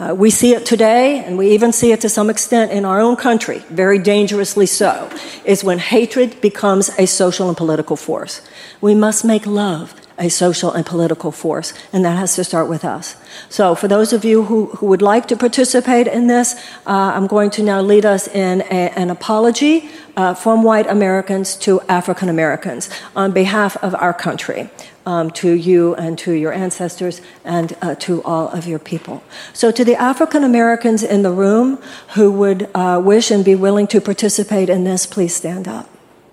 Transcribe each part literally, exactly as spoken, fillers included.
Uh, we see it today, and we even see it to some extent in our own country, very dangerously so, is when hatred becomes a social and political force. We must make love a social and political force, and that has to start with us. So for those of you who, who would like to participate in this, uh, I'm going to now lead us in a, an apology uh, from white Americans to African Americans on behalf of our country. Um, to you and to your ancestors and uh, to all of your people. So to the African Americans in the room who would uh, wish and be willing to participate in this, please stand up.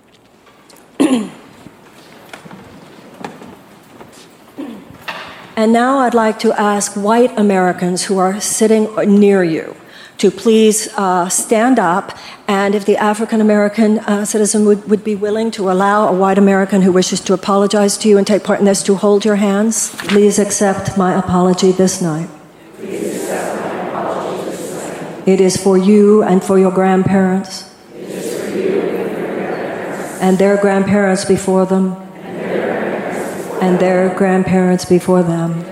And now I'd like to ask white Americans who are sitting near you to please uh, stand up, and if the African American uh, citizen would, would be willing to allow a white American who wishes to apologize to you and take part in this to hold your hands. Please accept my apology this night. Please accept my apology this night. It is for you and for your grandparents. It is for you and for your grandparents. And their grandparents before them. And their grandparents before And their grandparents before them.